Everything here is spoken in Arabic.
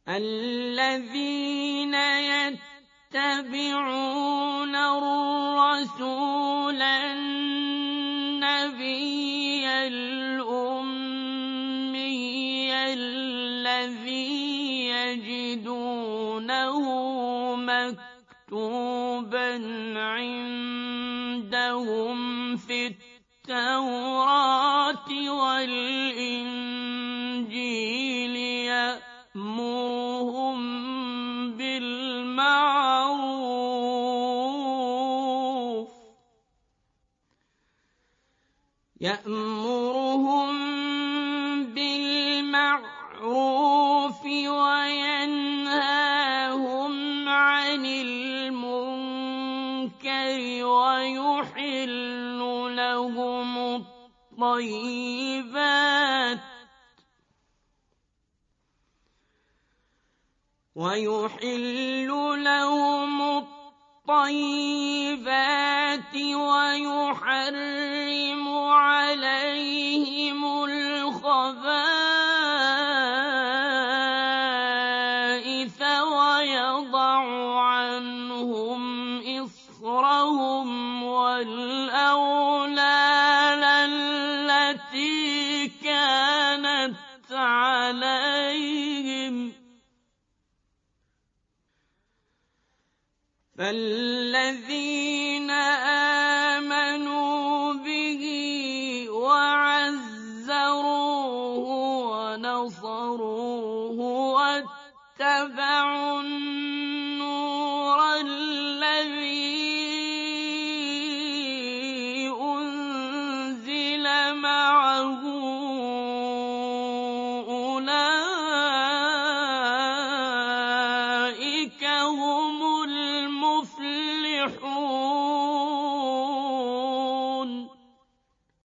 الذين يتبعون الرسول النبي الأمي الذي يجدونه مكتوبا عندهم في التوراة والإنجيل يأمرهم بالمعروف وينهاهم عن المنكر ويحل لهم الطيبات ويحرم عليهم الخبائث ويضع عنهم إصرهم والأغلال التي كانت عليهم فالذين آمنوا به وعزروه ونصروه واتبعوا النور الذي أنزل معه أولئك هم المفلحون